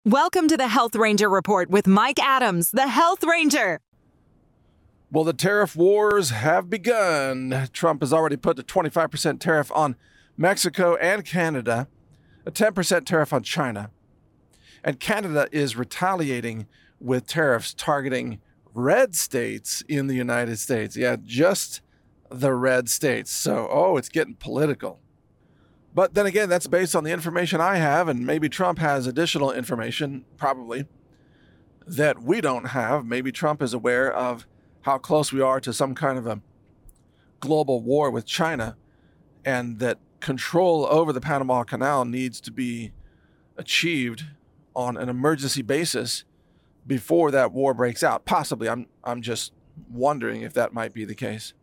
Welcome to the Health Ranger Report with Mike Adams, the Health Ranger. Well, the tariff wars have begun. Trump has already put a 25% tariff on Mexico and Canada, a 10% tariff on China. And Canada is retaliating with tariffs targeting red states in the United States. Yeah, just the red states. So, it's getting political. But then again, that's based on the information I have, and maybe Trump has additional information, probably, that we don't have. Maybe Trump is aware of how close we are to some kind of a global war with China, and that control over the Panama Canal needs to be achieved on an emergency basis before that war breaks out. Possibly. I'm just wondering if that might be the case.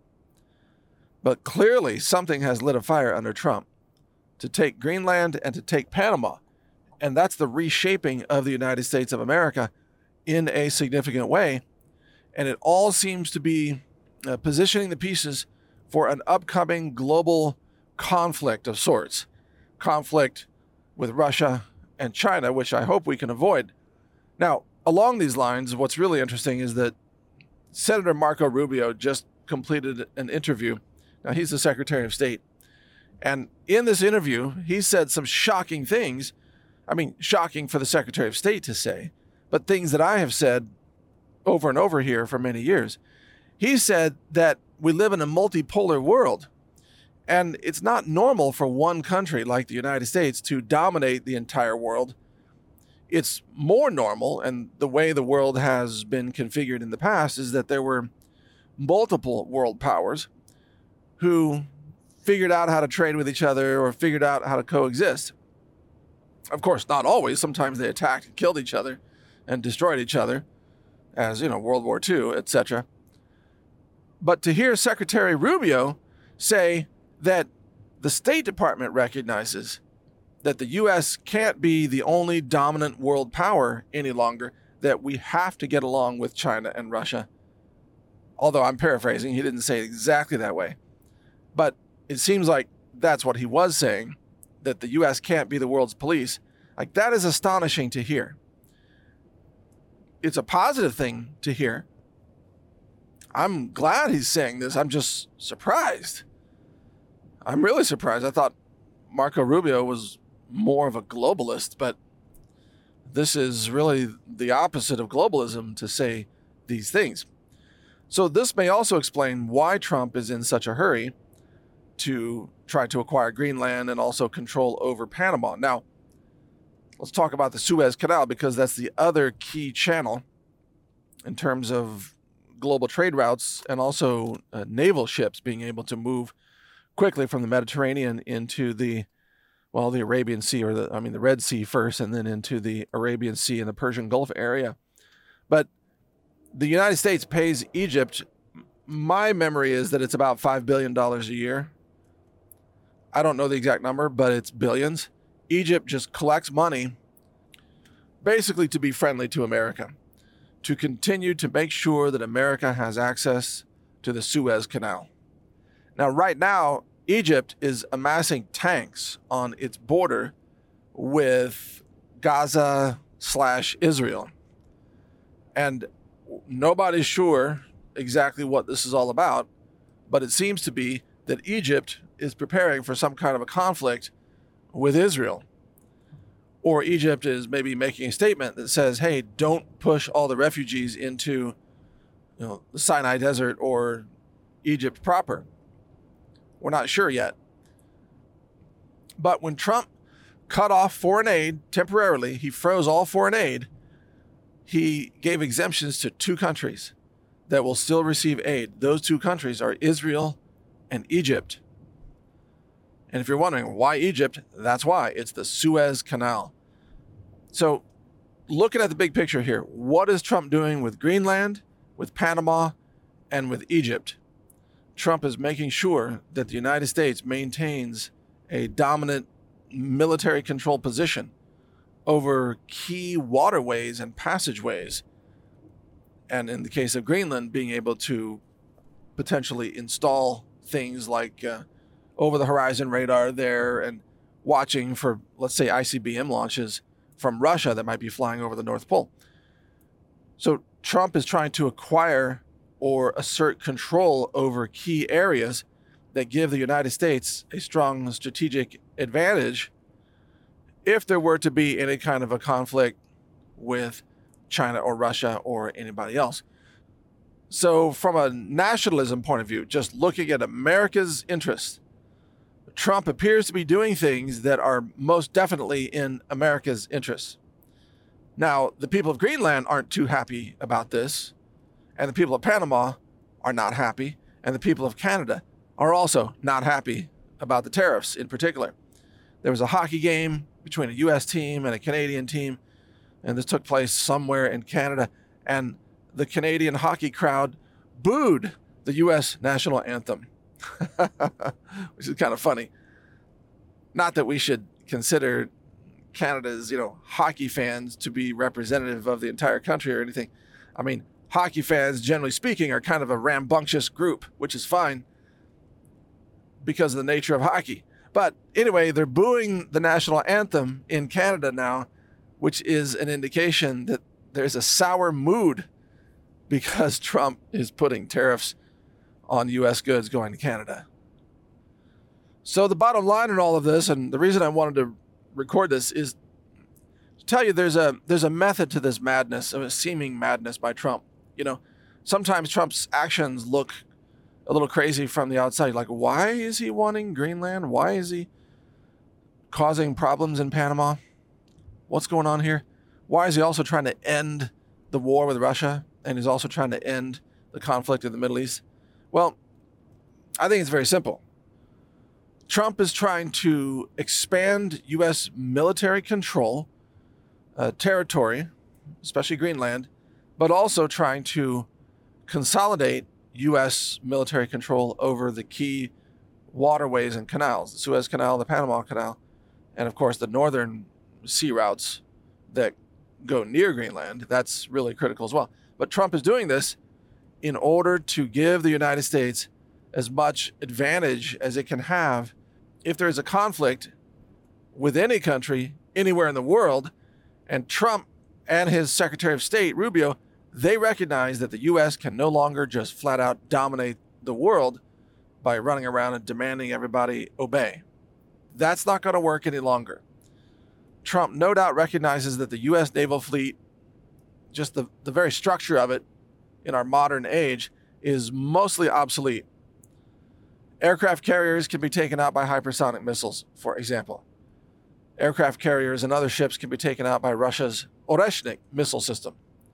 But clearly, something has lit a fire under Trump to take Greenland and to take Panama. And that's the reshaping of the United States of America in a significant way. And it all seems to be positioning the pieces for an upcoming global conflict of sorts. Conflict with Russia and China, which I hope we can avoid. Now, along these lines, what's really interesting is that Senator Marco Rubio just completed an interview. Now, he's the Secretary of State. And in this interview, he said some shocking things. I mean, shocking for the Secretary of State to say, but things that I have said over and over here for many years. He said that we live in a multipolar world, and it's not normal for one country like the United States to dominate the entire world. It's more normal, and the way the world has been configured in the past is that there were multiple world powers who figured out how to trade with each other or figured out how to coexist. Of course, not always. Sometimes they attacked and killed each other and destroyed each other, as, World War II, etc. But to hear Secretary Rubio say that the State Department recognizes that the U.S. can't be the only dominant world power any longer, that we have to get along with China and Russia. Although I'm paraphrasing, he didn't say it exactly that way. But it seems like that's what he was saying, that the U.S. can't be the world's police. Like, that is astonishing to hear. It's a positive thing to hear. I'm glad he's saying this. I'm just surprised. I'm really surprised. I thought Marco Rubio was more of a globalist, but this is really the opposite of globalism to say these things. So this may also explain why Trump is in such a hurry to try to acquire Greenland and also control over Panama. Now, let's talk about the Suez Canal, because that's the other key channel in terms of global trade routes and also naval ships being able to move quickly from the Mediterranean into the Arabian Sea, or the Red Sea first, and then into the Arabian Sea and the Persian Gulf area. But the United States pays Egypt, my memory is that it's about $5 billion a year. I don't know the exact number, but it's billions. Egypt just collects money basically to be friendly to America, to continue to make sure that America has access to the Suez Canal. Now, right now, Egypt is amassing tanks on its border with Gaza/Israel. And nobody's sure exactly what this is all about, but it seems to be that Egypt is preparing for some kind of a conflict with Israel. Or Egypt is maybe making a statement that says, hey, don't push all the refugees into the Sinai Desert or Egypt proper. We're not sure yet. But when Trump cut off foreign aid temporarily, he froze all foreign aid, he gave exemptions to two countries that will still receive aid. Those two countries are Israel and Egypt. And if you're wondering why Egypt, that's why. It's the Suez Canal. So looking at the big picture here, what is Trump doing with Greenland, with Panama, and with Egypt? Trump is making sure that the United States maintains a dominant military control position over key waterways and passageways. And in the case of Greenland, being able to potentially install things like over-the-horizon radar there and watching for, let's say, ICBM launches from Russia that might be flying over the North Pole. So Trump is trying to acquire or assert control over key areas that give the United States a strong strategic advantage if there were to be any kind of a conflict with China or Russia or anybody else. So from a nationalism point of view, just looking at America's interests, Trump appears to be doing things that are most definitely in America's interests. Now, the people of Greenland aren't too happy about this, and the people of Panama are not happy, and the people of Canada are also not happy about the tariffs in particular. There was a hockey game between a U.S. team and a Canadian team, and this took place somewhere in Canada, and the Canadian hockey crowd booed the U.S. national anthem, which is kind of funny. Not that we should consider Canada's, hockey fans to be representative of the entire country or anything. I mean, hockey fans, generally speaking, are kind of a rambunctious group, which is fine because of the nature of hockey. But anyway, they're booing the national anthem in Canada now, which is an indication that there's a sour mood because Trump is putting tariffs on U.S. goods going to Canada. So the bottom line in all of this, and the reason I wanted to record this, is to tell you there's a method to this madness, of a seeming madness by Trump. Sometimes Trump's actions look a little crazy from the outside. Like, why is he wanting Greenland? Why is he causing problems in Panama? What's going on here? Why is he also trying to end the war with Russia? And he's also trying to end the conflict in the Middle East? Well, I think it's very simple. Trump is trying to expand U.S. military control, territory, especially Greenland, but also trying to consolidate U.S. military control over the key waterways and canals, the Suez Canal, the Panama Canal, and of course the northern sea routes that go near Greenland. That's really critical as well. But Trump is doing this in order to give the United States as much advantage as it can have if there is a conflict with any country anywhere in the world. And Trump and his Secretary of State, Rubio, they recognize that the U.S. can no longer just flat out dominate the world by running around and demanding everybody obey. That's not going to work any longer. Trump no doubt recognizes that the U.S. naval fleet, just the very structure of it in our modern age, is mostly obsolete. Aircraft carriers can be taken out by hypersonic missiles, for example. Aircraft carriers and other ships can be taken out by Russia's Oreshnik missile system.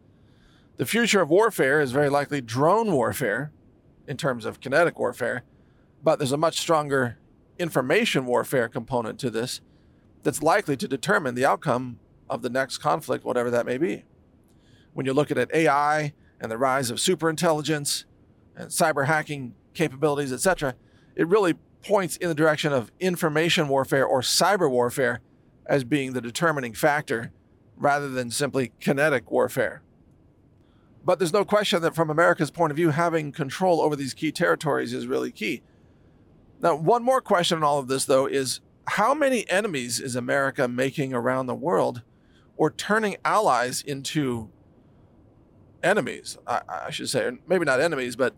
The future of warfare is very likely drone warfare in terms of kinetic warfare, but there's a much stronger information warfare component to this that's likely to determine the outcome of the next conflict, whatever that may be. When you're looking at AI and the rise of superintelligence and cyber hacking capabilities, etc., it really points in the direction of information warfare or cyber warfare as being the determining factor rather than simply kinetic warfare. But there's no question that from America's point of view, having control over these key territories is really key. Now, one more question in all of this, though, is how many enemies is America making around the world, or turning allies into enemies, I should say, or maybe not enemies, but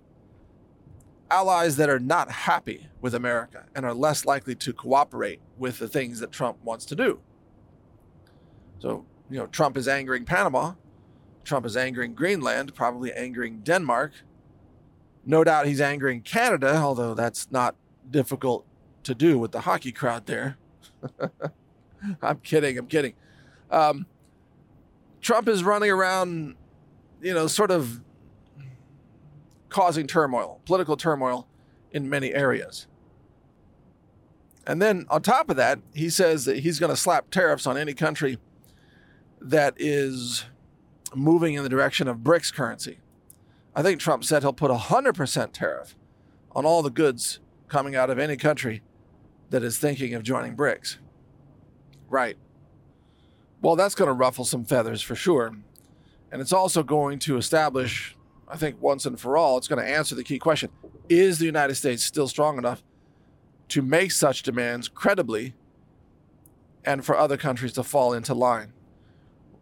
allies that are not happy with America and are less likely to cooperate with the things that Trump wants to do. So, Trump is angering Panama. Trump is angering Greenland, probably angering Denmark. No doubt he's angering Canada, although that's not difficult to do with the hockey crowd there. I'm kidding. Trump is running around, sort of causing turmoil, political turmoil in many areas. And then on top of that, he says that he's going to slap tariffs on any country that is moving in the direction of BRICS currency. I think Trump said he'll put 100% tariff on all the goods coming out of any country that is thinking of joining BRICS. Right. Well, that's going to ruffle some feathers for sure. And it's also going to establish, I think once and for all, it's going to answer the key question. Is the United States still strong enough to make such demands credibly and for other countries to fall into line?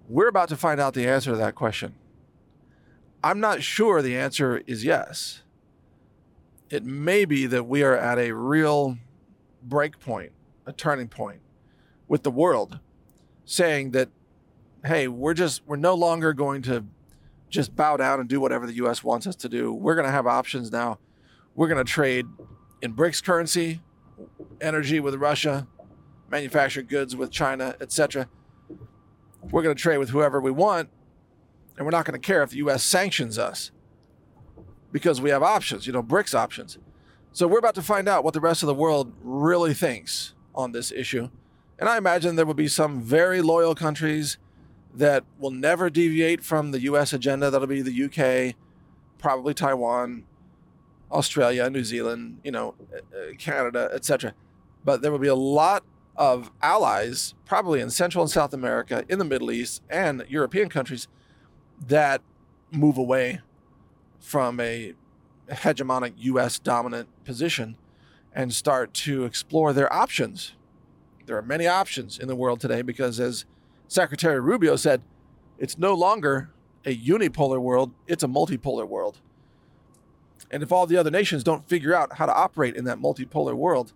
We're about to find out the answer to that question. I'm not sure the answer is yes. It may be that we are at a real break point, a turning point with the world saying that, hey, we're no longer going to just bow down and do whatever the U.S. wants us to do. We're going to have options now. We're going to trade in BRICS currency, energy with Russia, manufactured goods with China, etc. We're going to trade with whoever we want, and we're not going to care if the U.S. sanctions us because we have options, BRICS options. So we're about to find out what the rest of the world really thinks on this issue. And I imagine there will be some very loyal countries that will never deviate from the U.S. agenda. That'll be the UK, probably Taiwan, Australia, New Zealand, Canada, etc. But there will be a lot of allies, probably in Central and South America, in the Middle East, and European countries that move away from a hegemonic U.S. dominant position and start to explore their options. There are many options in the world today because, as Secretary Rubio said, it's no longer a unipolar world, it's a multipolar world. And if all the other nations don't figure out how to operate in that multipolar world,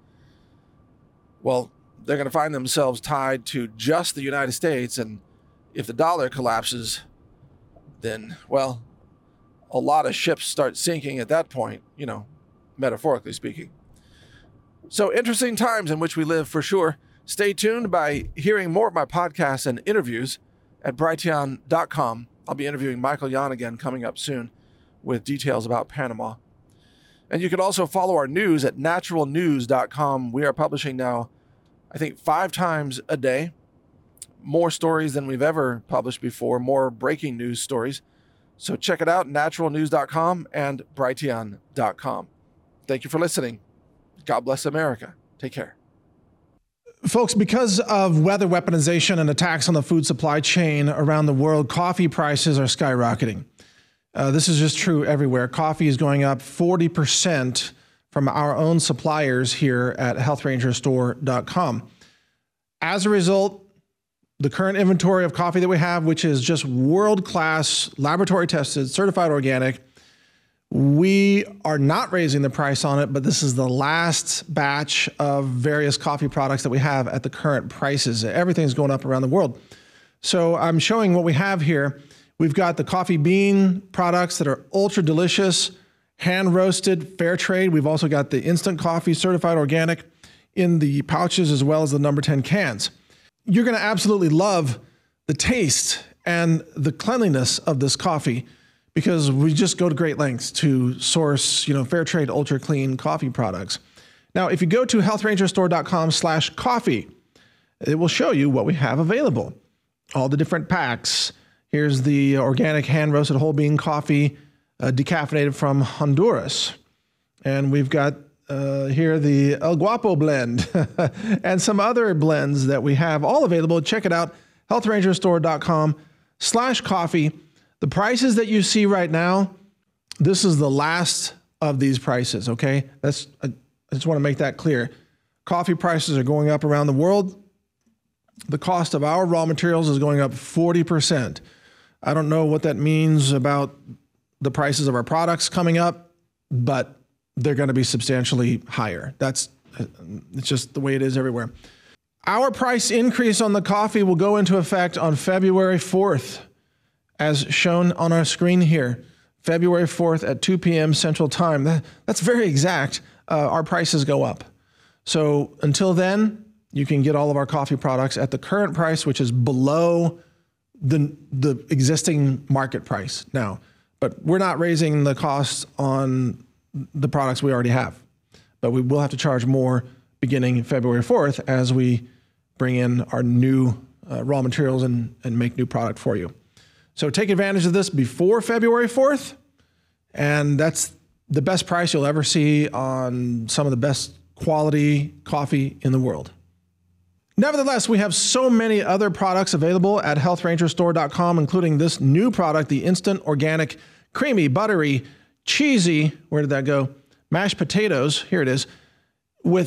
well, they're going to find themselves tied to just the United States. And if the dollar collapses, then, well, a lot of ships start sinking at that point, metaphorically speaking. So interesting times in which we live for sure. Stay tuned by hearing more of my podcasts and interviews at Brighteon.com. I'll be interviewing Michael Yon again coming up soon with details about Panama. And you can also follow our news at naturalnews.com. We are publishing now, I think, 5 times a day. More stories than we've ever published before, more breaking news stories. So check it out, naturalnews.com and Brighteon.com. Thank you for listening. God bless America. Take care. Folks, because of weather weaponization and attacks on the food supply chain around the world, coffee prices are skyrocketing. This is just true everywhere. Coffee is going up 40% from our own suppliers here at healthrangerstore.com. As a result, the current inventory of coffee that we have, which is just world-class, laboratory tested, certified organic, we are not raising the price on it, but this is the last batch of various coffee products that we have at the current prices. Everything's going up around the world. So I'm showing what we have here. We've got the coffee bean products that are ultra delicious, hand roasted, fair trade. We've also got the instant coffee, certified organic in the pouches as well as the number 10 cans. You're going to absolutely love the taste and the cleanliness of this coffee, because we just go to great lengths to source, fair trade, ultra clean coffee products. Now, if you go to healthrangerstore.com/coffee, it will show you what we have available. All the different packs. Here's the organic hand roasted whole bean coffee, decaffeinated from Honduras. And we've got here the El Guapo blend and some other blends that we have all available. Check it out, healthrangerstore.com/coffee. The prices that you see right now, this is the last of these prices, okay? I just want to make that clear. Coffee prices are going up around the world. The cost of our raw materials is going up 40%. I don't know what that means about the prices of our products coming up, but they're going to be substantially higher. It's just the way it is everywhere. Our price increase on the coffee will go into effect on February 4th. As shown on our screen here, February 4th at 2 p.m. Central Time. That's very exact. Our prices go up. So until then, you can get all of our coffee products at the current price, which is below the existing market price now. But we're not raising the costs on the products we already have. But we will have to charge more beginning February 4th as we bring in our new raw materials and make new product for you. So take advantage of this before February 4th, and that's the best price you'll ever see on some of the best quality coffee in the world. Nevertheless, we have so many other products available at healthrangerstore.com, including this new product, the instant organic, creamy, buttery, cheesy, where did that go? Mashed potatoes, here it is, with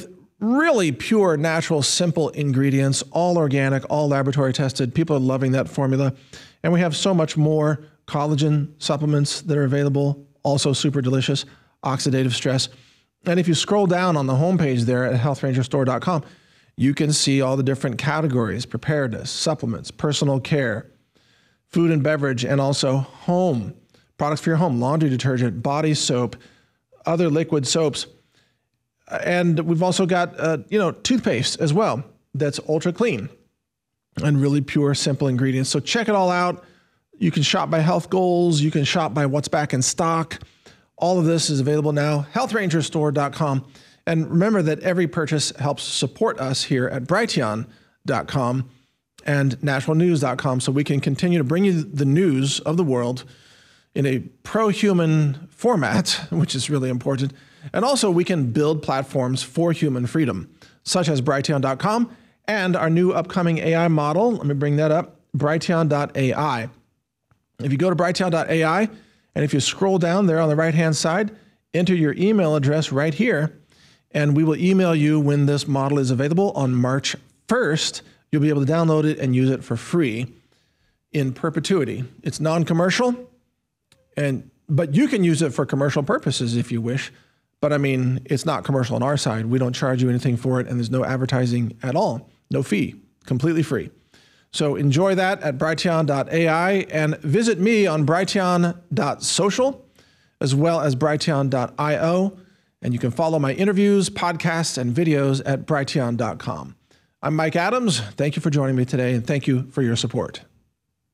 really pure, natural, simple ingredients, all organic, all laboratory tested. People are loving that formula. And we have so much more collagen supplements that are available, also super delicious, oxidative stress. And if you scroll down on the homepage there at healthrangerstore.com, you can see all the different categories: preparedness, supplements, personal care, food and beverage, and also home, products for your home, laundry detergent, body soap, other liquid soaps. And we've also got, toothpaste as well that's ultra clean and really pure, simple ingredients. So check it all out. You can shop by health goals. You can shop by what's back in stock. All of this is available now, healthrangerstore.com. And remember that every purchase helps support us here at Brighteon.com and naturalnews.com, so we can continue to bring you the news of the world in a pro-human format, which is really important. And also we can build platforms for human freedom, such as Brighteon.com and our new upcoming AI model. Let me bring that up, Brighteon.ai. If you go to Brighteon.ai, and if you scroll down there on the right-hand side, enter your email address right here, and we will email you when this model is available on March 1st. You'll be able to download it and use it for free in perpetuity. It's non-commercial, but you can use it for commercial purposes if you wish. But I mean, it's not commercial on our side. We don't charge you anything for it, and there's no advertising at all. No fee, completely free. So enjoy that at Brighteon.ai, and visit me on Brighteon.social as well as Brighteon.io. And you can follow my interviews, podcasts, and videos at Brighteon.com. I'm Mike Adams. Thank you for joining me today, and thank you for your support.